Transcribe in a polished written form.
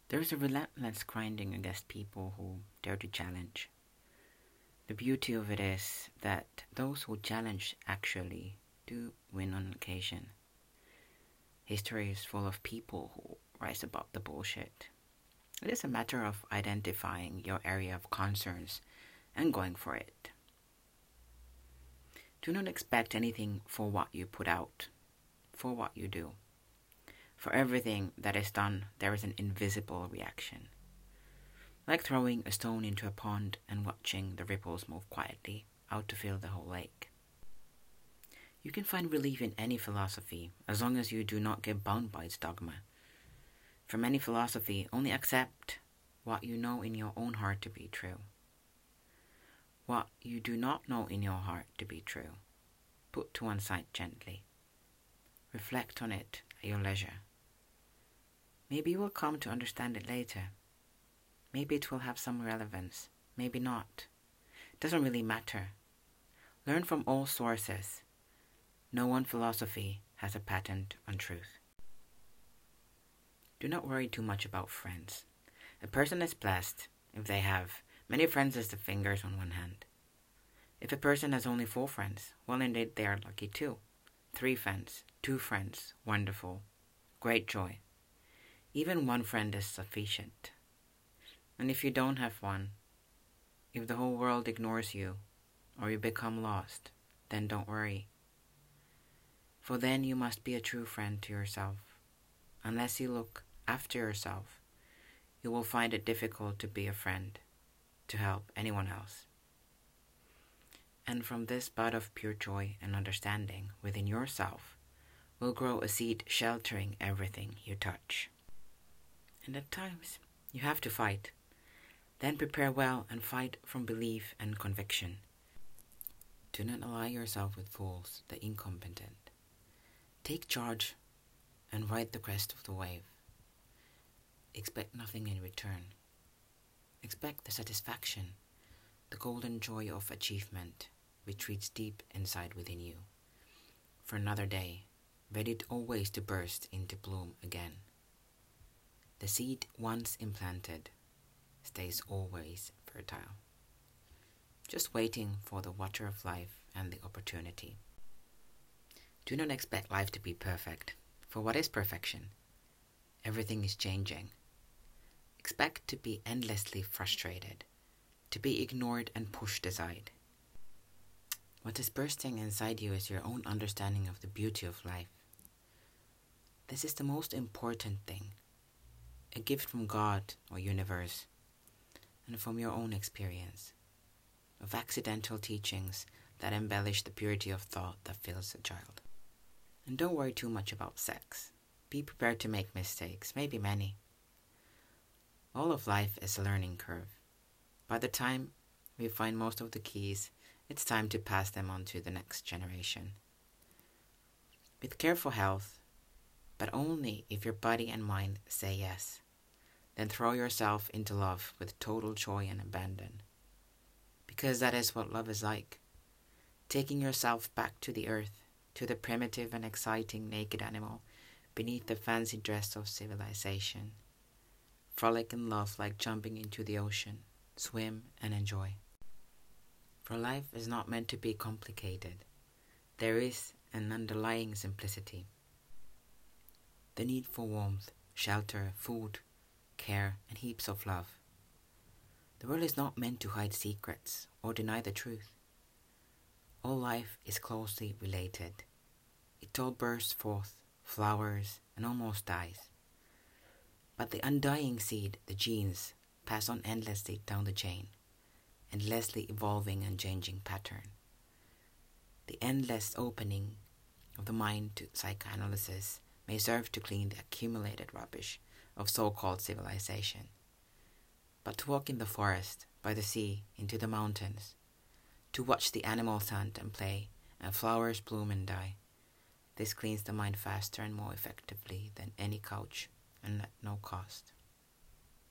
There's a relentless grinding against people who dare to challenge. The beauty of it is that those who challenge actually do win on occasion. History is full of people who rise above the bullshit. It is a matter of identifying your area of concerns and going for it. Do not expect anything for what you put out, for what you do. For everything that is done, there is an invisible reaction. Like throwing a stone into a pond and watching the ripples move quietly out to fill the whole lake. You can find relief in any philosophy as long as you do not get bound by its dogma. From any philosophy, only accept what you know in your own heart to be true. What you do not know in your heart to be true, put to one side gently. Reflect on it at your leisure. Maybe you will come to understand it later. Maybe it will have some relevance, maybe not. It doesn't really matter. Learn from all sources. No one philosophy has a patent on truth. Do not worry too much about friends. A person is blessed if they have many friends as the fingers on one hand. If a person has only 4 friends, well indeed they are lucky too. 3 friends, 2 friends, wonderful, great joy. Even 1 friend is sufficient. And if you don't have one, if the whole world ignores you, or you become lost, then don't worry. For then you must be a true friend to yourself. Unless you look after yourself, you will find it difficult to be a friend, to help anyone else. And from this bud of pure joy and understanding within yourself will grow a seed sheltering everything you touch. And at times, you have to fight. Then prepare well and fight from belief and conviction. Do not ally yourself with fools, the incompetent. Take charge and ride the crest of the wave. Expect nothing in return. Expect the satisfaction, the golden joy of achievement which reads deep inside within you. For another day, ready always to burst into bloom again. The seed once implanted stays always fertile, just waiting for the water of life and the opportunity. Do not expect life to be perfect, for what is perfection? Everything is changing. Expect to be endlessly frustrated, to be ignored and pushed aside. What is bursting inside you is your own understanding of the beauty of life. This is the most important thing, a gift from God or universe, and from your own experience, of accidental teachings that embellish the purity of thought that fills a child. And don't worry too much about sex. Be prepared to make mistakes, maybe many. All of life is a learning curve. By the time we find most of the keys, it's time to pass them on to the next generation. With careful health, but only if your body and mind say yes. Then throw yourself into love with total joy and abandon. Because that is what love is like. Taking yourself back to the earth, to the primitive and exciting naked animal beneath the fancy dress of civilization. Frolic in love like jumping into the ocean, swim and enjoy. For life is not meant to be complicated. There is an underlying simplicity. The need for warmth, shelter, food, care, and heaps of love. The world is not meant to hide secrets or deny the truth. All life is closely related. It all bursts forth, flowers, and almost dies. But the undying seed, the genes, pass on endlessly down the chain, endlessly evolving and changing pattern. The endless opening of the mind to psychoanalysis may serve to clean the accumulated rubbish of so-called civilization. But to walk in the forest, by the sea, into the mountains, to watch the animals hunt and play, and flowers bloom and die, this cleans the mind faster and more effectively than any couch and at no cost.